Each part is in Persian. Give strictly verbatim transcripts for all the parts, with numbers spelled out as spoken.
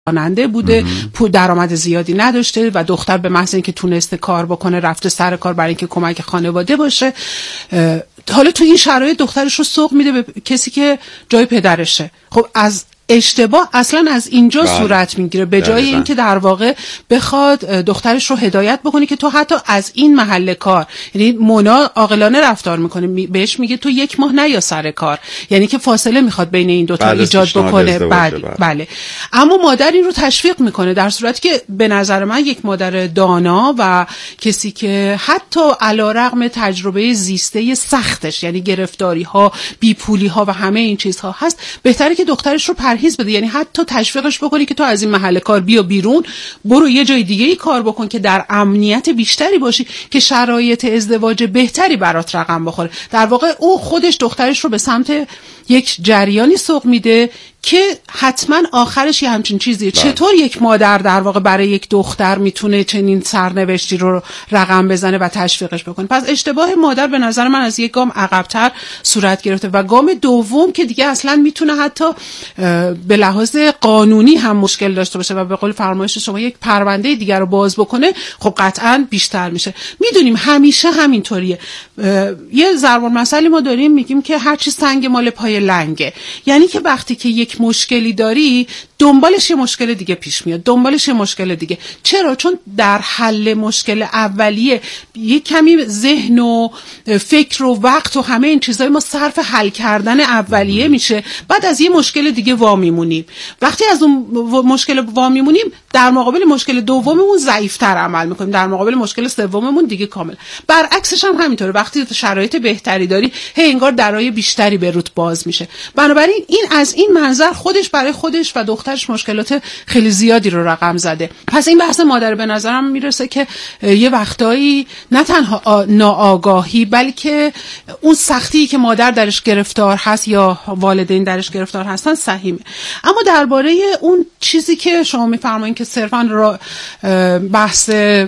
راننده بوده، پول درآمد زیادی نداشته و دختر به محض اینکه تونسته کار بکنه رفته سر کار برای اینکه کمک خانواده باشه. حالا تو این شرایط دخترش رو سوق میده به کسی که جای پدرشه. خب از اشتباه اصلا از اینجا بله. صورت میگیره، به جای اینکه در واقع بخواد دخترش رو هدایت بکنه که تو حتی از این محل کار، یعنی مونا عاقلانه رفتار میکنه، بهش میگه تو یک ماه نیا سر کار، یعنی که فاصله میخواد بین این دو تا ایجاد بکنه. بله بله. اما مادر این رو تشویق میکنه، در صورتی که به نظر من یک مادر دانا و کسی که حتی علیرغم تجربه زیسته سختش، یعنی گرفتاری ها، بیپولی ها و همه این چیزها هست، بهتره که دخترش رو پرهیز بده، یعنی حتی تشویقش بکنی که تو از این محل کار بیا بیرون، برو یه جای دیگه ای کار بکن که در امنیت بیشتری باشی، که شرایط ازدواج بهتری برات رقم بخوره. در واقع او خودش دخترش رو به سمت یک جریانی سوق میده که حتما آخرش یه همچین چیزیه. بله. چطور یک مادر در واقع برای یک دختر میتونه چنین سرنوشتی رو رقم بزنه و تشویقش بکنه؟ پس اشتباه مادر به نظر من از یک گام عقب‌تر صورت گرفته و گام دوم که دیگه اصلا میتونه حتی به لحاظ قانونی هم مشکل داشته باشه و به قول فرمایش شما یک پرونده دیگر رو باز بکنه، خب قطعا بیشتر میشه. میدونیم همیشه همینطوریه. یه ضرب المثلی ما داریم میگیم که هر چی سنگ مال پای لنگه، یعنی که وقتی که یک مشکلی داری دنبالش یه مشکل دیگه پیش میاد، دنبالش یه مشکل دیگه. چرا؟ چون در حل مشکل اولیه یک کمی ذهن و فکر و وقت و همه این چیزای ما صرف حل کردن اولیه میشه، بعد از یه مشکل دیگه وا میمونیم. وقتی از اون مشکل وا میمونیم در مقابل مشکل دوممون ضعیف‌تر عمل میکنیم، در مقابل مشکل سوممون دیگه کامل. برعکسش هم همینطوره، وقتی شرایط بهتری داری هی انگار درای بیشتری به روت باز میشه. بنابراین این از این منظر خودش برای خودش و دخترش مشکلات خیلی زیادی رو رقم زده. پس این بحث مادر به نظرم میرسه که یه وقتایی نه تنها ناآگاهی بلکه اون سختی که مادر درش گرفتار هست یا والدین درش گرفتار هستن سهیمه. اما درباره اون چیزی که شما میفرمایید که صرفاً را بحث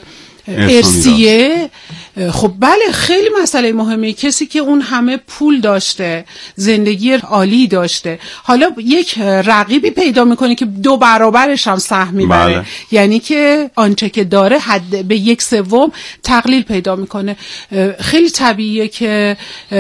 ارثیه، خب بله خیلی مسئله مهمه. کسی که اون همه پول داشته، زندگی عالی داشته، حالا یک رقیبی پیدا میکنه که دو برابرش هم سهم میبره، بله. یعنی که آنچه که داره حد به یک سوم تقلیل پیدا میکنه. خیلی طبیعیه که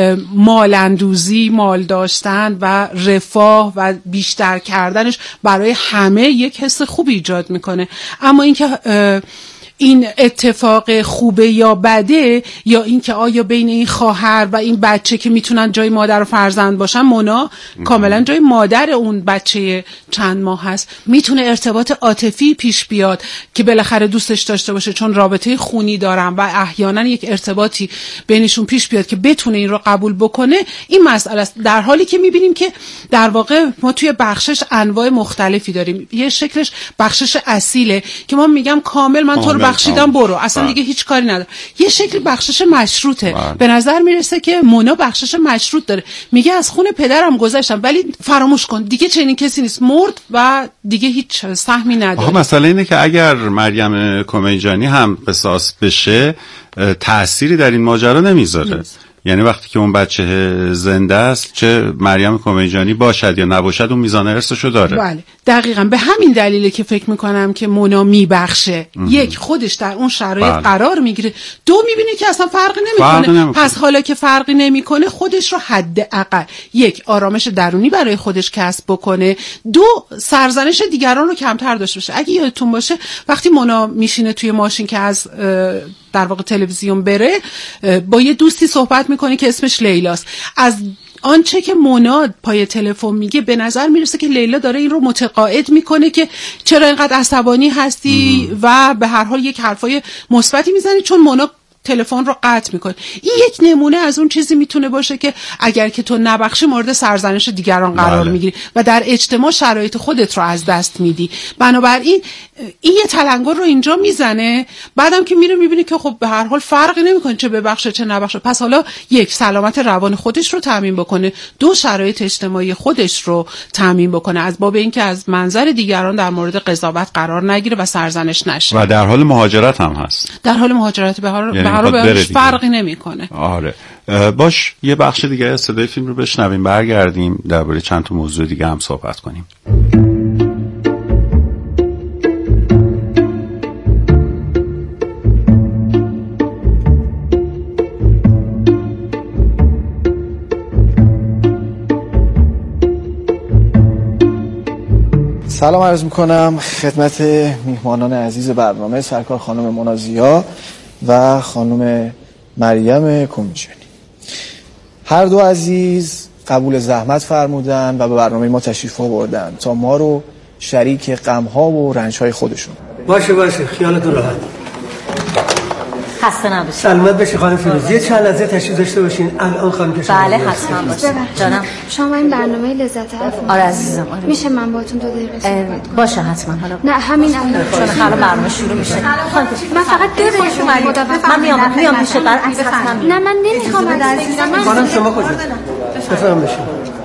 مال اندوزی، مال داشتن و رفاه و بیشتر کردنش برای همه یک حس خوب ایجاد میکنه. اما اینکه این اتفاق خوبه یا بده، یا اینکه آیا بین این خواهر و این بچه که میتونن جای مادر و فرزند باشن، مونا کاملا جای مادر اون بچه چند ماه هست، میتونه ارتباط عاطفی پیش بیاد که بالاخره دوستش داشته باشه چون رابطه خونی دارن و احیانا یک ارتباطی بینشون پیش بیاد که بتونه این رو قبول بکنه. این مسئله است، در حالی که میبینیم که در واقع ما توی بخشش انواع مختلفی داریم. یه شکلش بخشش اصیله که ما میگم کامل من تو بخشیدم برو، اصلا دیگه هیچ کاری نداره. یه شکل بخشش مشروطه. بله. به نظر میرسه که مونا بخشش مشروط داره، میگه از خون پدرم گذشتم ولی فراموش کن دیگه چنین کسی نیست، مرد و دیگه هیچ سهمی نداره. آها، مسئله اینه که اگر مریم کمیجانی هم قصاص بشه تأثیری در این ماجرا نمیذاره نیست. یعنی وقتی که اون بچه زنده است، چه مریم کمیجانی باشد یا نباشد، اون میزان ارثشو داره. بله دقیقاً به همین دلیله که فکر میکنم که مونا میبخشه. یک، خودش در اون شرایط بله. قرار میگیره. دو، میبینه که اصلا فرقی نمیکنه. نمی پس حالا که فرقی نمیکنه خودش رو حداقل یک آرامش درونی برای خودش کسب بکنه، دو سرزنش دیگران رو کمتر داشته باشه. اگه یادتون باشه وقتی مونا میشینه توی ماشین که از در واقع تلویزیون بره، با یه دوستی صحبت میکنه که اسمش لیلاست. از آنچه که مونا پای تلفن میگه به نظر میرسه که لیلا داره این رو متقاعد میکنه که چرا اینقدر عصبانی هستی مم. و به هر حال یک حرفای مثبتی میزنی، چون مونا تلفن رو قطع میکنه. این یک نمونه از اون چیزی میتونه باشه که اگر که تو نبخشی مورد سرزنش دیگران قرار بله. میگیری و در اجتماع شرایط خودت رو از دست میدی. بنابراین این یه تلنگر رو اینجا میزنه، بعدم که میره میبینه که خب به هر حال فرقی نمیکنه چه ببخشه چه نبخشه. پس حالا یک، سلامت روان خودش رو تامین بکنه، دو، شرایط اجتماعی خودش رو تامین بکنه، از باب اینکه از منظر دیگران در مورد قضاوت قرار نگیره و سرزنش نشه. و در حال مهاجرت هم هست. در حال مهاجرت به هر یعنی به هر فرقی نمیکنه. آره باش، یه بخش دیگه از صدای فیلم رو بشنویم، برگردیم درباره چند تا موضوع دیگه هم صحبت کنیم. سلام عرض میکنم خدمت میهمانان عزیز برنامه، سرکار خانم منازیا و خانم مریم کمیجانی. هر دو عزیز قبول زحمت فرمودن و به برنامه ما تشریف آوردن تا ما رو شریک غم‌ها و رنج‌های خودشون. باشه باشه خیالتون راحت. خسته نباشید. سلامت باشی خانم فیروزی. چند لحظه تشریف داشته باشین. الان خانم که بله حتما باشه. جانم شما این برنامه لذت حرف. آره عزیزم آره. میشه من باهاتون دو دقیقه صحبت کنم؟ باشه حتما. حالا نه همین الان چون حالا برنامه شروع میشه. من فقط ببینم من میام میام پیش بر حتما. نه من نمیخوام عزیزم. من خانم شما کجا؟ بفرمایید بشین.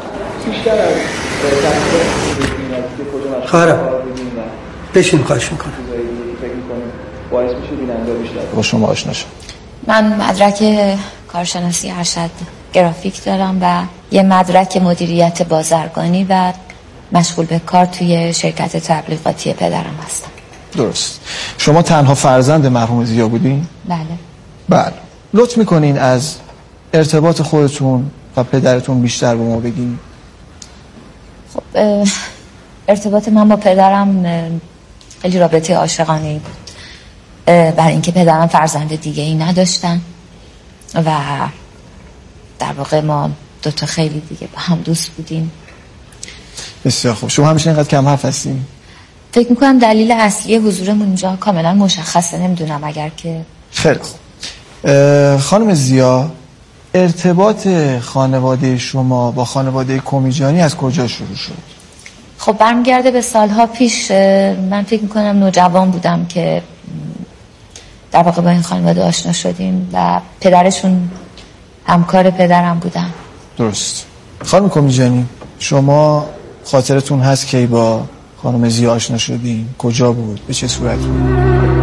خواهرم بشین خواهش میکنم. باعث میشه بیننده بیشتر با شما آشنا شن. من مدرک کارشناسی ارشد گرافیک دارم و یه مدرک مدیریت بازرگانی و مشغول به کار توی شرکت تبلیغاتی پدرم هستم. درست. شما تنها فرزند مرحوم زیا بودین؟ بله. بله. لطف میکنین از ارتباط خودتون و پدرتون بیشتر به ما بگین؟ خب ارتباط من با پدرم خیلی رابطه عاشقانه‌ای بود. برای اینکه پدرم فرزند دیگه ای نداشتن و در واقع ما دوتا خیلی دیگه با هم دوست بودیم. بسیار خوب. شما همیشه اینقدر کم حرف هستین؟ فکر میکنم دلیل اصلی حضورمون اینجا کاملا مشخصه. نمیدونم اگر که خیلی خوب. خانم زیا، ارتباط خانواده شما با خانواده کمیجانی از کجا شروع شد؟ خب برمیگرده به سالها پیش. من فکر میکنم نوجوان بودم که در واقع با این خانواده آشنا شدیم و پدرشون همکار پدرم بودن. درست. خانم کمیجانی، شما خاطرتون هست که با خانم زیا آشنا شدین؟ کجا بود؟ به چه صورت بود؟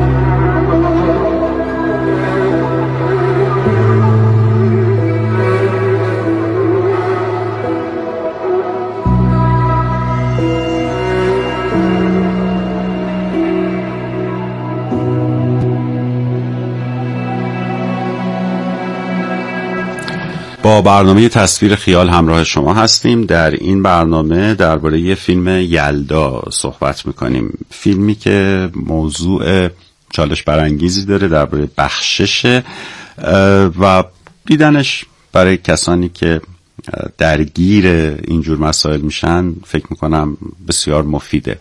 با برنامه تصویر خیال همراه شما هستیم. در این برنامه درباره یه فیلم یلدا صحبت میکنیم. فیلمی که موضوع چالش برانگیزی داره، درباره بخشش و دیدنش برای کسانی که درگیر اینجور مسائل میشن فکر میکنم بسیار مفیده.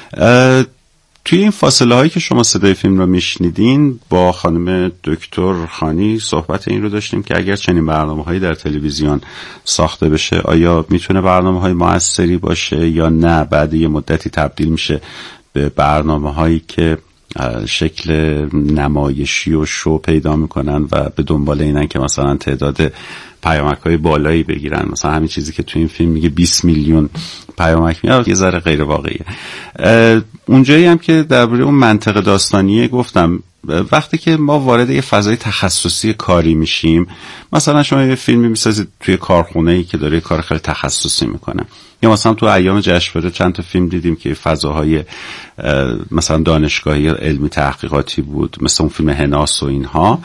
توی این فاصله هایی که شما صدای فیلم رو میشنیدین با خانم دکتر خانی صحبت این رو داشتیم که اگر چنین برنامه هایی در تلویزیون ساخته بشه آیا میتونه برنامه های موثری باشه یا نه بعد یه مدتی تبدیل میشه به برنامه هایی که شکل نمایشی و شو پیدا میکنن و به دنبال اینن که مثلا تعداد پیامک های بالایی بگیرن. مثلا همین چیزی که تو این فیلم میگه بیست میلیون پیامک میاد یه ذره غیر واقعیه. اونجایی هم که درباره اون منطق داستانیه گفتم وقتی که ما وارد یه فضای تخصصی کاری میشیم، مثلا شما یه فیلمی میسازید توی کارخونه‌ای که داره یه کار خیلی تخصصی میکنه، یا مثلا تو ایام جشنواره چند تا فیلم دیدیم که فضاهای مثلا دانشگاهی علمی تحقیقاتی بود، مثل اون فیلم هناس و اینها.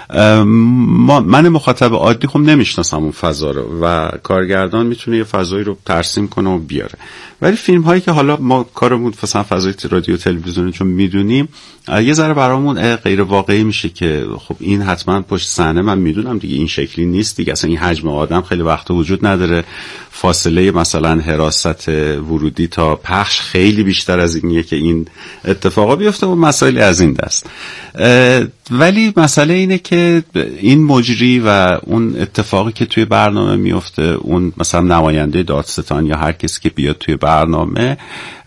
من مخاطب عادی خب نمیشناسم اون فضا رو و کارگردان میتونه یه فضایی رو ترسیم کنه و بیاره. ولی فیلم هایی که حالا ما کارمون مثلا فضای رادیو تلویزیونی چون میدونیم یه ذره برامون غیر واقعی میشه که خب این حتما پشت صحنه من میدونم دیگه این شکلی نیست دیگه، اصلا این حجم آدم خیلی وقت وجود نداره، فاصله مثلا حراست ورودی تا پخش خیلی بیشتر از اینیه که این اتفاقا بیفته و مسائل از این دست. ولی مسئله اینه که این مجری و اون اتفاقی که توی برنامه میفته، اون مثلا نماینده دادستان یا هر کسی که بیاد توی برنامه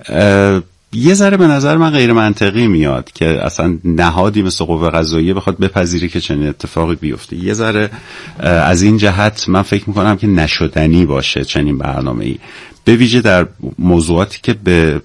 یه ذره به نظر من غیر منطقی میاد که اصلا نهادی مثل قوه قضاییه بخواد بپذیره که چنین اتفاقی بیفته. یه ذره از این جهت من فکر میکنم که نشدنی باشه چنین برنامه‌ای، به ویژه در موضوعاتی که به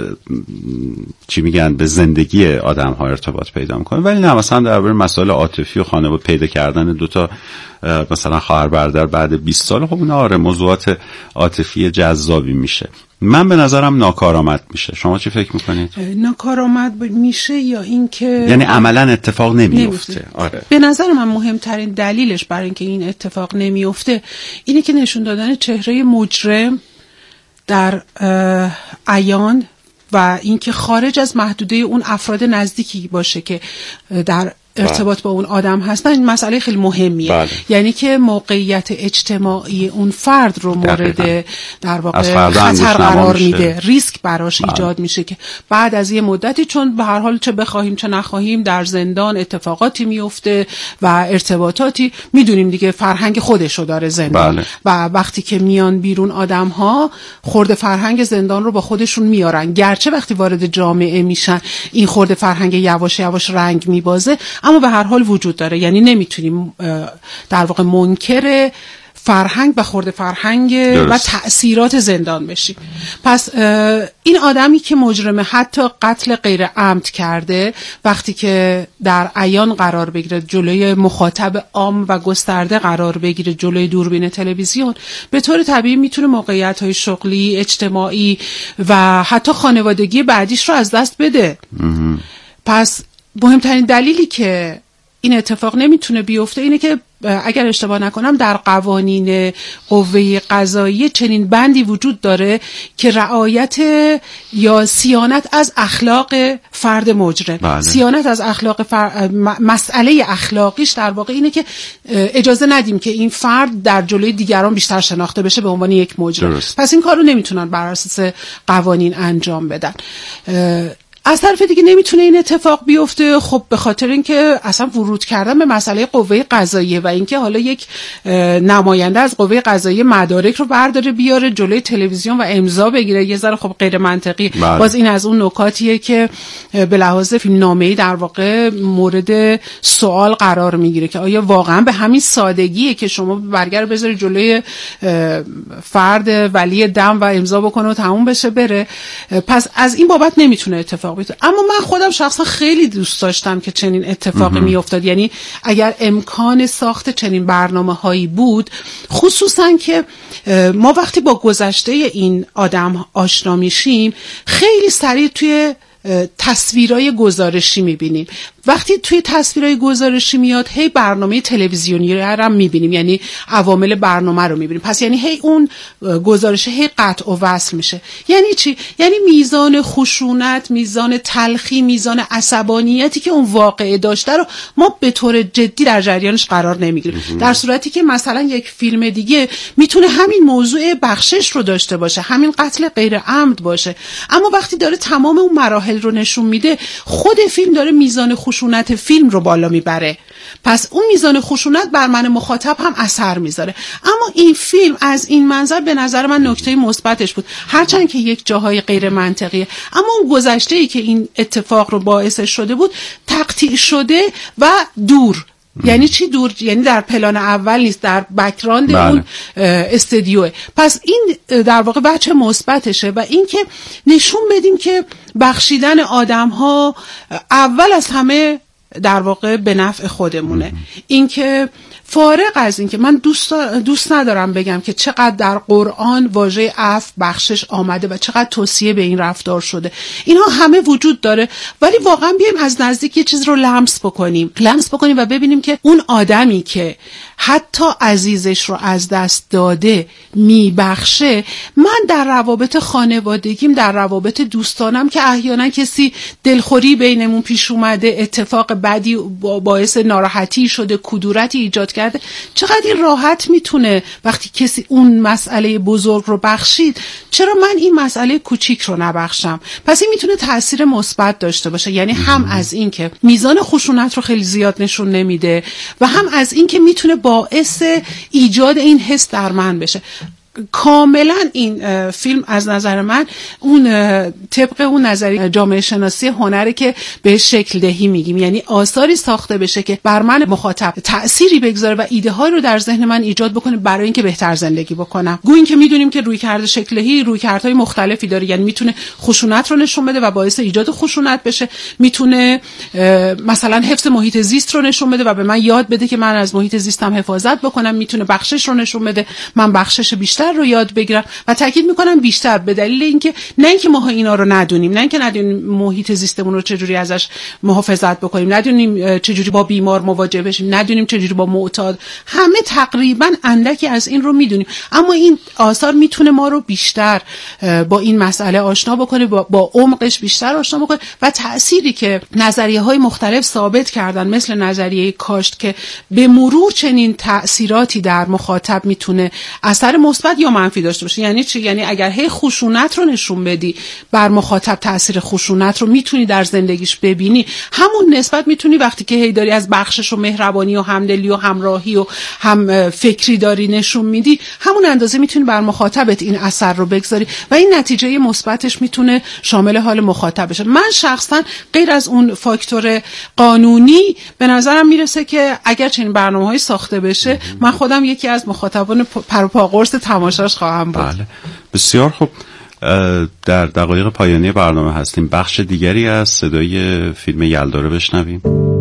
چی میگن به زندگی آدم ها ارتباط پیدا میکنه. ولی نه مثلا درباره مسائل عاطفی و خانواده پیدا کردن دوتا مثلا خواهر برادر بعد بیست سال، خب اون آره موضوعات عاطفی جذابی میشه. من به نظرم ناکارآمد میشه. شما چی فکر میکنید؟ ناکارآمد میشه یا این که یعنی عملا اتفاق نمیفته؟ آره. به نظر من مهمترین دلیلش برای اینکه این اتفاق نمیفته اینه که نشون دادن چهره مجرم در عیان و اینکه خارج از محدوده اون افراد نزدیکی باشه که در ارتباط با اون آدم هستن، این مسئله خیلی مهمیه. بله. یعنی که موقعیت اجتماعی اون فرد رو مورد در واقع خطر قرار میده، ریسک براش بله. ایجاد میشه که بعد از یه مدتی، چون به هر حال چه بخواهیم چه نخواهیم در زندان اتفاقاتی میفته و ارتباطاتی، میدونیم دیگه فرهنگ خودشو داره زندان. بله. و وقتی که میان بیرون آدم ها خورده فرهنگ زندان رو با خودشون میارن، گرچه وقتی وارد جامعه میشن این خورده فرهنگ یواش یواش رنگ میبازه، اما به هر حال وجود داره. یعنی نمیتونیم در واقع منکر فرهنگ و خورده فرهنگ درست. و تأثیرات زندان بشیم. پس این آدمی که مجرمه، حتی قتل غیر عمد کرده، وقتی که در عیان قرار بگیره، جلوی مخاطب عام و گسترده قرار بگیره، جلوی دوربین تلویزیون، به طور طبیعی میتونه موقعیت‌های شغلی، اجتماعی و حتی خانوادگی بعدیش رو از دست بده. پس مهمترین دلیلی که این اتفاق نمیتونه بیفته اینه که اگر اشتباه نکنم در قوانین قوه قضاییه چنین بندی وجود داره که رعایت یا صیانت از اخلاق فرد مجرم. بله. صیانت از اخلاق فر... مسئله اخلاقیش در واقع اینه که اجازه ندیم که این فرد در جلوی دیگران بیشتر شناخته بشه به عنوان یک مجرم. درست. پس این کار رو نمیتونن بر اساس قوانین انجام بدن. از طرف دیگه نمیتونه این اتفاق بیفته، خب به خاطر اینکه اصلا ورود کردن به مسئله قوه قضاییه و اینکه حالا یک نماینده از قوه قضاییه مدارک رو برداره بیاره جلوی تلویزیون و امضا بگیره، یه ذره خب غیر منطقی. بله. باز این از اون نکاتیه که به لحاظ فیلمنامه‌ای در واقع مورد سوال قرار میگیره که آیا واقعا به همین سادگیه که شما برگر رو بذاری جلوی فرد ولی دم و امضا بکنه و تموم بشه بره. پس از این بابت نمیتونه اتفاق بیفته. اما من خودم شخصا خیلی دوست داشتم که چنین اتفاقی میافتاد. یعنی اگر امکان ساخت چنین برنامه‌هایی بود، خصوصا که ما وقتی با گذشته این آدم آشنا میشیم خیلی سریع توی تصویرای گزارشی میبینیم. وقتی توی تصویرای گزارشی میاد هی برنامه تلویزیونی رو هم میبینیم، یعنی عوامل برنامه رو میبینیم. پس یعنی هی اون گزارش هی قطع و وصل میشه. یعنی چی؟ یعنی میزان خشونت، میزان تلخی، میزان عصبانیتی که اون واقعه داشته رو ما به طور جدی در جریانش قرار نمیگیریم. در صورتی که مثلا یک فیلم دیگه میتونه همین موضوع بخشش رو داشته باشه، همین قتل غیر عمد باشه، اما وقتی داره تمام اون مراحل رو نشون میده، خود فیلم داره میزان خشونت فیلم رو بالا میبره. پس اون میزان خشونت بر من مخاطب هم اثر میذاره. اما این فیلم از این منظر به نظر من نکته مثبتش بود، هرچند که یک جاهای غیر منطقیه، اما اون گذشته‌ای که این اتفاق رو باعث شده بود تقطیع شده و دور. یعنی چی دور؟ یعنی در پلان اول نیست، در بک‌گراند بله. اون استودیوه. پس این در واقع بچه مثبتشه و این که نشون بدیم که بخشیدن آدم‌ها اول از همه در واقع به نفع خودمونه. این که فارغ از این که من دوست, دوست ندارم بگم که چقدر در قرآن واژه عفو، بخشش آمده و چقدر توصیه به این رفتار شده، اینها همه وجود داره، ولی واقعا بیایم از نزدیک یه چیز رو لمس بکنیم لمس بکنیم و ببینیم که اون آدمی که حتی عزیزش رو از دست داده میبخشه. من در روابط خانوادگیم، در روابط دوستانم که احیانا کسی دلخوری بینمون پیش اومده، اتفاق بدی باعث ناراحتی شده، کدورتی ایجاد کرده، چقدر این راحت میتونه وقتی کسی اون مسئله بزرگ رو بخشید، چرا من این مسئله کوچیک رو نبخشم؟ پس این میتونه تاثیر مثبت داشته باشه. یعنی هم از این که میزان خشونت رو خیلی زیاد نشون نمیده و هم از این که میتونه باعث ایجاد این حس در من بشه. کاملا این فیلم از نظر من اون طبق اون نظریه جامعه شناسی هنره که به شکل دهی میگیم، یعنی آثاری ساخته بشه که بر من مخاطب تأثیری بگذاره و ایده ها رو در ذهن من ایجاد بکنه برای اینکه بهتر زندگی بکنم. گویا اینکه میدونیم که رویکرد شکل دهی رویکردهای مختلفی داره، یعنی میتونه خشونت رو نشون بده و باعث ایجاد خشونت بشه، میتونه مثلا حفظ محیط زیست رو نشون بده و به من یاد بده که من از محیط زیستم حفاظت بکنم، میتونه بخشش رو نشون بده، من بخشش بیشتر بیشتر رو یاد بگیرن و تاکید میکنم بیشتر، به دلیل اینکه نه اینکه ما اینا رو ندونیم، نه اینکه ندونیم محیط زیستمون رو چجوری ازش محافظت بکنیم، ندونیم چجوری با بیمار مواجه بشیم، ندونیم چجوری با معتاد، همه تقریبا اندکی از این رو میدونیم، اما این آثار میتونه ما رو بیشتر با این مسئله آشنا بکنه، با, با عمقش بیشتر آشنا بکنه و تأثیری که نظریه‌های مختلف ثابت کردن مثل نظریه کاشت که به مرور چنین تأثیراتی در مخاطب میتونه اثر مثبت یا منفی داشته باشه. یعنی چی؟ یعنی اگر هی خشونت رو نشون بدی بر مخاطب، تأثیر خشونت رو میتونی در زندگیش ببینی، همون نسبت میتونی وقتی که هی داری از بخشش و مهربانی و همدلی و همراهی و هم فکری داری نشون میدی، همون اندازه میتونی بر مخاطبت این اثر رو بگذاری و این نتیجه مثبتش میتونه شامل حال مخاطب بشه. من شخصا غیر از اون فاکتور قانونی به نظرم میرسه که اگر چنین برنامه‌هایی ساخته بشه من خودم یکی از مخاطبان پروپاقرص تماشاش خواهم بود. بله بسیار خوب. در دقایق پایانی برنامه هستیم، بخش دیگری از صدای فیلم یلدا رو بشنویم.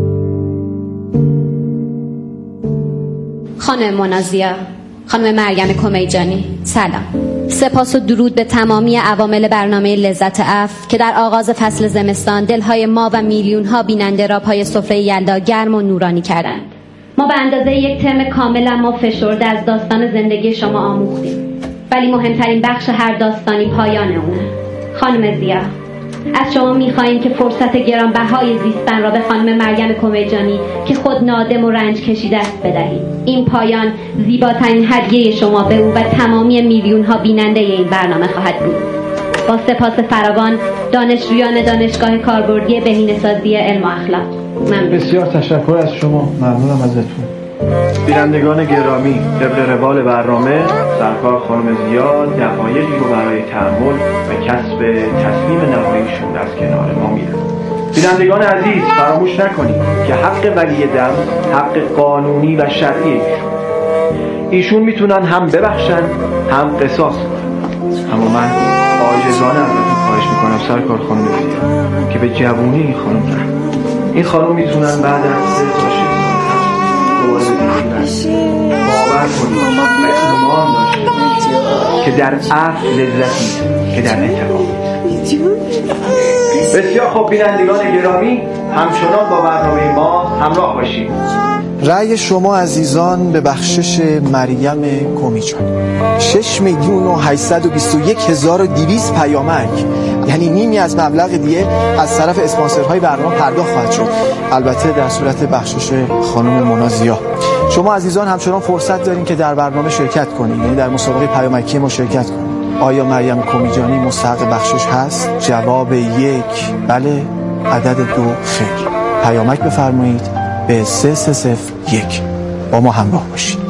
خانم منازیا، خانم مریم کمیجانی، سلام. سپاس و درود به تمامی عوامل برنامه لذت عفو که در آغاز فصل زمستان دلهای ما و میلیون ها بیننده را پای سفره یلدا گرم و نورانی کردند. ما به اندازه یک ترم کامل اما فشرده از داستان زندگی شما آموختیم، ولی مهمترین بخش هر داستانی پایان اونه. خانم زیا، از شما میخواییم که فرصت گرانبهای زیستن را به خانم مریم کمیجانی که خود نادم و رنج کشیده است بدهید. این پایان زیباترین هدیه شما به او و تمامی میلیون ها بیننده این برنامه خواهد بود. با سپاس فراوان، دانشجویان دانشگاه کاربردی بهینه‌سازی علم و اخلاق. ممنون. بسیار تشکر از شما، ممنونم ازتون. بینندگان گرامی، طبق روال برنامه سرکار خانم زیا دقایقی رو برای تأمل و کسب تصمیم نهاییشون از کنار ما میرن. بینندگان عزیز، فراموش نکنید که حق ولی دم حق قانونی و شرعی ایشون ایشون میتونن هم ببخشن هم قصاص کنن. اما من عاجزانه ازتون خواهش میکنم سرکار خانم زیا که به جوونی این خانم رحم. این خانم میتونن بعد از سه تا شش باور کنید و ایمان داشته که در عفو لذتی که در انتقام. بسیار خوب بینندگان گرامی، همچنان با برنامه ما همراه باشید. رأی شما عزیزان به بخشش مریم کمیجانی شش میلیون و هشتصد و بیست و یک هزار و دویست پیامک، یعنی نیمی از مبلغ دیگه از طرف اسپانسرهای برنامه پرداخت خواهد شد، البته در صورت بخشش خانم منازیا. شما عزیزان همچنان فرصت دارین که در برنامه شرکت کنین، یعنی در مسابقه پیامکی ما شرکت کنین. آیا مریم کمیجانی مستحق بخشش هست؟ جواب یک بله، عدد دو خیر. پیامک بفرمایید به سه سه صفر یک. با ما همراه باشید.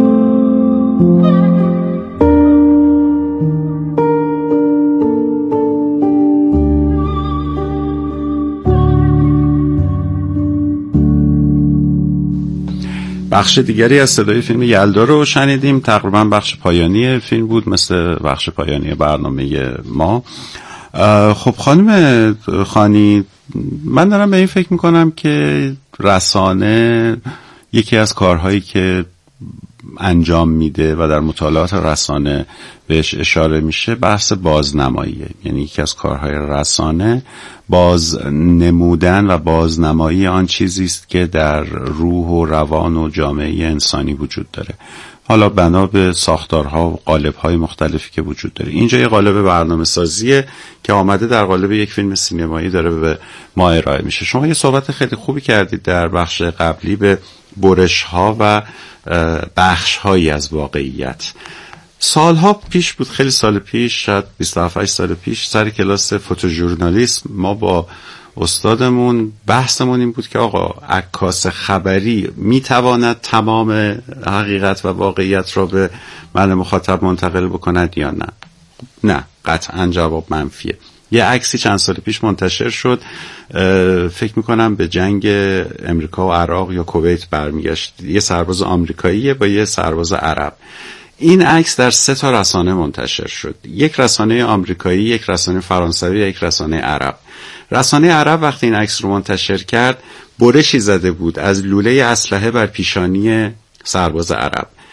بخش دیگری از صدای فیلم یلدا رو شنیدیم. تقریبا بخش پایانی فیلم بود، مثل بخش پایانی برنامه ما. خب خانم خانی، من دارم به این فکر میکنم که رسانه یکی از کارهایی که انجام میده و در مطالعات رسانه بهش اشاره میشه بحث بازنماییه. یعنی یکی از کارهای رسانه باز نمودن و بازنمایی آن چیزی است که در روح و روان و جامعه انسانی وجود داره، حالا بنا به ساختارها و قالب‌های مختلفی که وجود داره. اینجا یه قالب برنامه سازیه که آمده در قالب یک فیلم سینمایی داره به ما ارائه میشه. شما یه صحبت خیلی خوبی کردید در بخش قبلی به برش‌ها و بخش‌هایی از واقعیت. سالها پیش بود، خیلی سال پیش، شاید بیست و هفت سال پیش، سر کلاس فوتوژورنالیسم ما با استادمون بحثمون این بود که آقا عکاس خبری میتواند تمام حقیقت و واقعیت را به من مخاطب منتقل بکند یا نه؟ نه، قطعا جواب منفیه. یه عکسی چند سال پیش منتشر شد، فکر میکنم به جنگ امریکا و عراق یا کویت برمیگشت، یه سرباز آمریکاییه با یه سرباز عرب. این عکس در سه تا رسانه منتشر شد، یک رسانه آمریکایی، یک رسانه فرانسوی، یک رسانه عرب. رسانه عرب وقتی این عکس رو منتشر کرد برشی زده بود از لوله اسلحه بر پیشانی سرباز عرب.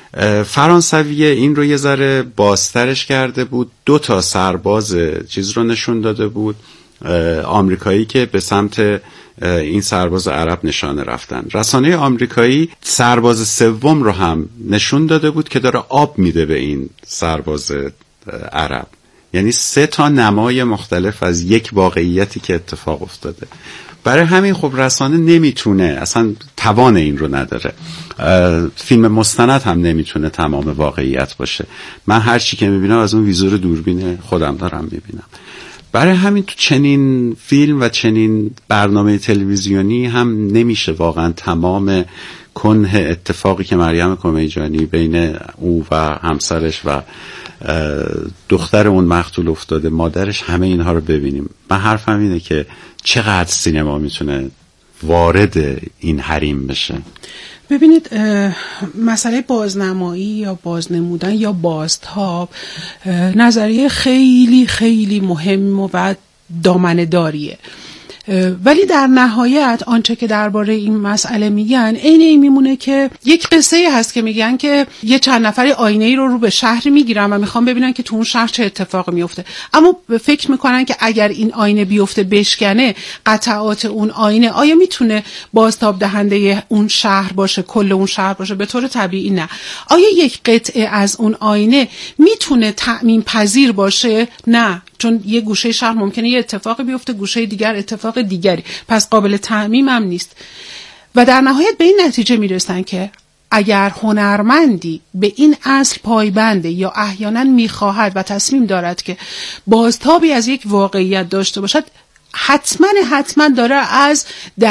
فرانسویه این رو یه ذره بازترش کرده بود، دو تا سرباز چیز رو نشون داده بود، آمریکایی که به سمت این سرباز عرب نشانه رفتن. رسانه آمریکایی سرباز سوم رو هم نشون داده بود که داره آب میده به این سرباز عرب. یعنی سه تا نمای مختلف از یک واقعیتی که اتفاق افتاده. برای همین خب رسانه نمیتونه، اصلا توان این رو نداره. فیلم مستند هم نمیتونه تمام واقعیت باشه. من هر چی که میبینم از اون ویزور دوربین خودم دارم میبینم. برای همین تو چنین فیلم و چنین برنامه تلویزیونی هم نمیشه واقعا تمام کنه اتفاقی که مریم کمیجانی بین او و همسرش و دختر اون مقتول افتاده، مادرش، همه اینها رو ببینیم. من حرفم اینه که چقدر سینما میتونه وارد این حریم بشه. ببینید مسئله بازنمایی یا بازنمودن یا بازتاب نظریه خیلی خیلی مهم و دامنه داریه، ولی در نهایت آنچه که درباره این مسئله میگن عین این میمونه که یک قصه هست که میگن که یه چند نفری آینه ای رو رو به شهر میگیرن و میخوان ببینن که تو اون شهر چه اتفاقی میفته، اما فکر میکنن که اگر این آینه بیفته بشکنه قطعات اون آینه آیا میتونه بازتاب دهنده اون شهر باشه، کل اون شهر باشه؟ به طور طبیعی نه. آیا یک قطعه از اون آینه میتونه تأمین پذیر باشه؟ نه، چون یه گوشه شهر ممکنه یه اتفاقی بیفته، گوشه دیگر اتفاق دیگری، پس قابل تعمیم هم نیست. و در نهایت به این نتیجه میرسن که اگر هنرمندی به این اصل پایبنده یا احیانا میخواهد و تصمیم دارد که بازتابی از یک واقعیت داشته باشد، حتما حتما داره از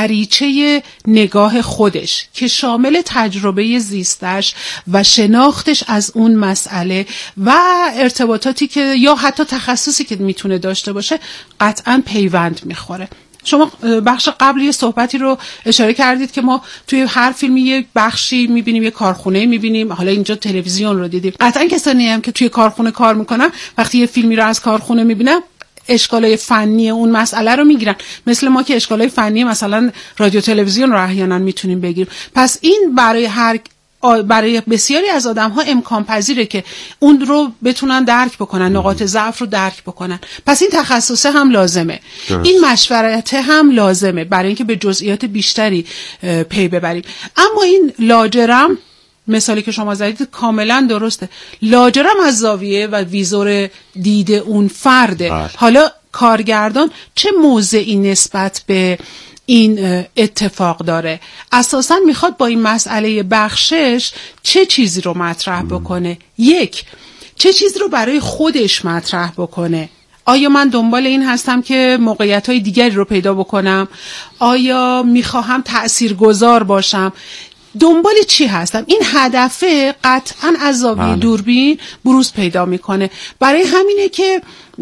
دریچه نگاه خودش که شامل تجربه زیستش و شناختش از اون مسئله و ارتباطاتی که یا حتی تخصصی که میتونه داشته باشه قطعا پیوند میخوره. شما بخش قبل یه صحبتی رو اشاره کردید که ما توی هر فیلمی یه بخشی میبینیم، یه کارخونه میبینیم، حالا اینجا تلویزیون رو دیدیم. قطعا کسانی هم که توی کارخونه کار میکنن وقتی یه فیلمی رو از کارخونه میبینن اشکالای فنی اون مسئله رو میگیرن، مثل ما که اشکالای فنی مثلا رادیو تلویزیون رو احیانا میتونیم بگیریم. پس این برای هر برای بسیاری از آدم ها امکان پذیره که اون رو بتونن درک بکنن، نقاط ضعف رو درک بکنن. پس این تخصصه هم لازمه، درست. این مشورت هم لازمه برای اینکه به جزئیات بیشتری پی ببریم. اما این لاجرم مثالی که شما زدید کاملا درسته، لاجرم از زاویه و ویزور دید اون فرده. بله. حالا کارگردان چه موضعی نسبت به این اتفاق داره؟ اساساً میخواد با این مسئله بخشش چه چیزی رو مطرح بکنه؟ یک، چه چیزی رو برای خودش مطرح بکنه؟ آیا من دنبال این هستم که موقعیت‌های دیگری رو پیدا بکنم؟ آیا میخواهم تأثیرگذار باشم؟ دنبال چی هستم؟ این هدفه قطعاً از زاویه دوربین بروز پیدا میکنه. برای همینه که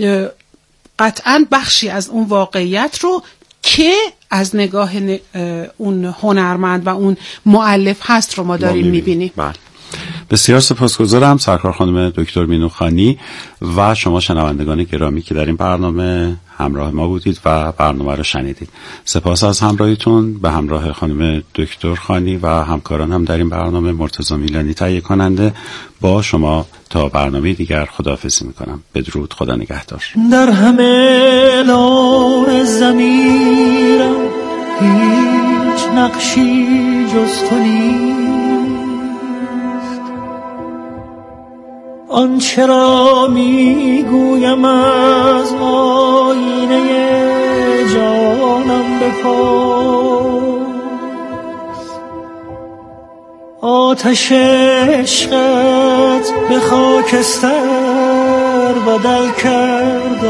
قطعاً بخشی از اون واقعیت رو که از نگاه اون هنرمند و اون مؤلف هست رو ما داریم میبینیم. بله. بسیار سپاسگزارم سرکار خانم دکتر مینوخانی و شما شنوندگان گرامی که در این برنامه همراه ما بودید و برنامه رو شنیدید. سپاس از همراهیتون. به همراه خانم دکتر خانی و همکاران هم در این برنامه، مرتضی میلانی تهیه کننده، با شما تا برنامه دیگر خداحافظی میکنم. بدرود، خدا نگهدار. در همه لون زمیرم هیچ نقشی جز تو نیست، آنچه را میگویم از آینه جانم بپرس. آتش عشقت به خاکستر بدل کرد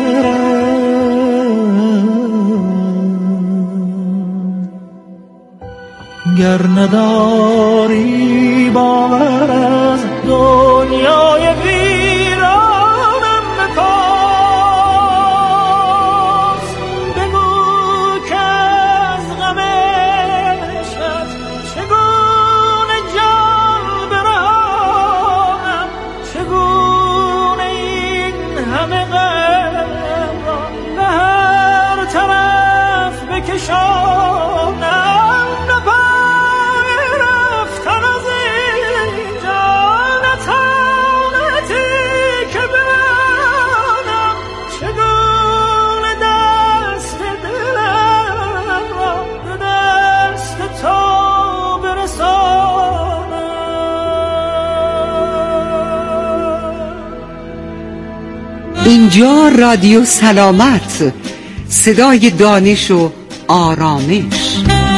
آخرم. گر نداری باور از دنیای ویرانم بپرس. بگو که از غم عشقت چگونه جان برانم، چگونه این همه غم را به هر طرف بکشانم. نپای رفتن از اینجا اینجا رادیو سلامت، صدای دانش و آرامش.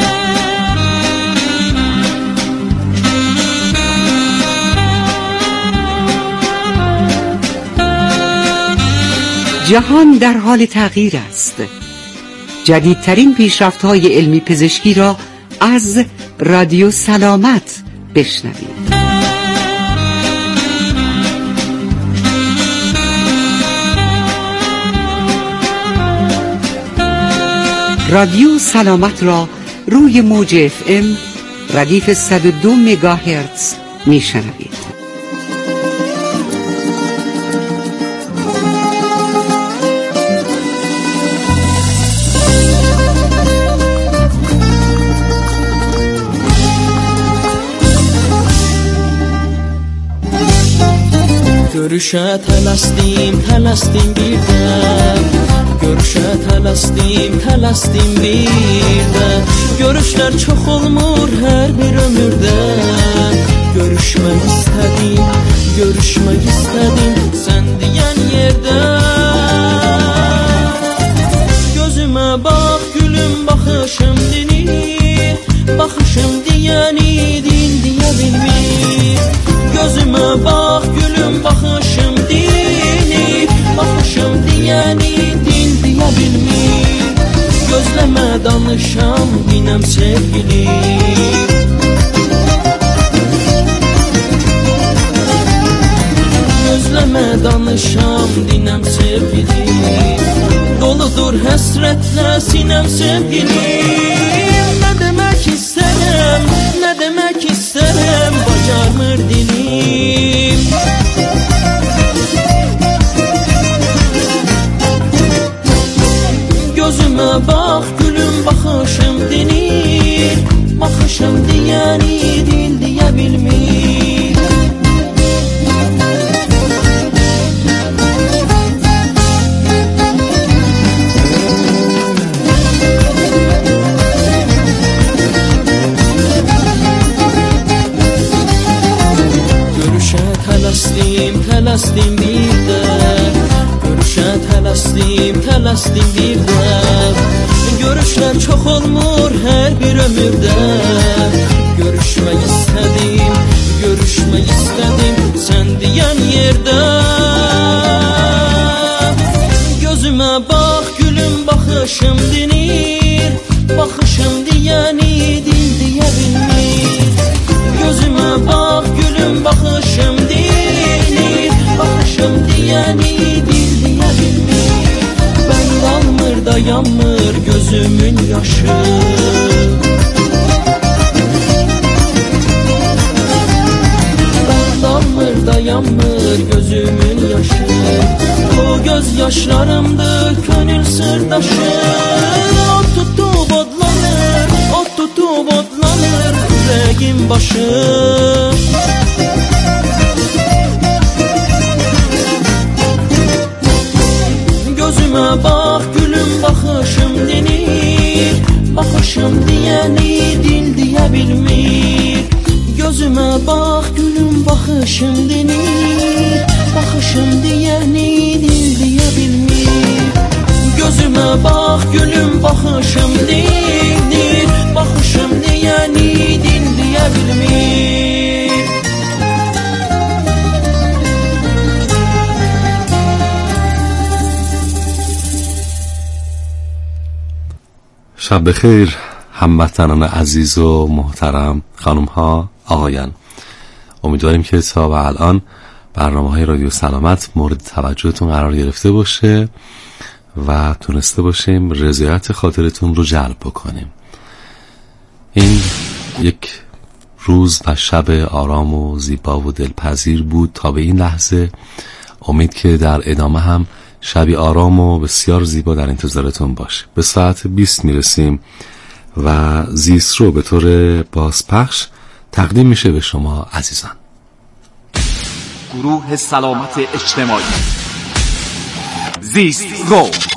جهان در حال تغییر است. جدیدترین پیشرفت‌های علمی پزشکی را از رادیو سلامت بشنوید. رادیو سلامت را روی موج اف ام ردیف صد و دو مگاهرتز میشنوید. Görüşe telastim, telastim birden Görüşe telastim, telastim birden Görüşler çok olmur her bir ömürde Görüşmek istedim, görüşmek istedim Sen diyen yerde Gözüme bak gülüm bakışım dinir Bakışım diyeni din diye bilmir Gözüme bak gülüm bakışım dinir Bakışım diyeni din diye bilmir Gözleme danışam dinem sevgilim Gözleme danışam dinem sevgilim Doludur hasretle sinem sevgilim Ne demek isterim, ne demek isterim Bacarmır dilim Gözüme bak gülüm bakışım dinir Bakışım diyeni dil diye bilmir Telastim, telastim bir de Görüşe telastim, telastim bir de Görüşler çok olmur her bir ömürde Görüşmek istedim, görüşmek istedim Sen diyen yerde Gözüme bak gülüm bakışım dinir Bakışım diyeni dil diye bilmir Gözüme bak gülüm bakışım dinir Bakışım diyeni dil diye bilmir Ben dalmır dayanmır gözümün yaşı Ben dalmır dayanmır gözümün yaşı O gözyaşlarımdı gönül sırdaşı O tutup odlanır, o tutup odlanır Yüreğim başı Gözüme bak gülüm bakışım dinir Bakışım diyeni dil diye bilmir Gözüme bak gülüm bakışım dinir Bakışım diyeni dil diye bilmir Gözüme bak gülüm bakışım dinir Bakışım diyeni dil diye bilmir شب بخیر هموطنان عزیز و محترم، خانم ها، آقایان. امیدواریم که تا به الان برنامه های رادیو سلامت مورد توجهتون قرار گرفته باشه و تونسته باشیم رضایت خاطرتون رو جلب بکنیم. این یک روز و شب آرام و زیبا و دلپذیر بود تا به این لحظه. امید که در ادامه هم شبی آرام و بسیار زیبا در انتظارتون باشه. به ساعت بیست میرسیم و زیست رو به طور بازپخش تقدیم میشه به شما عزیزان. گروه سلامت اجتماعی زیست رو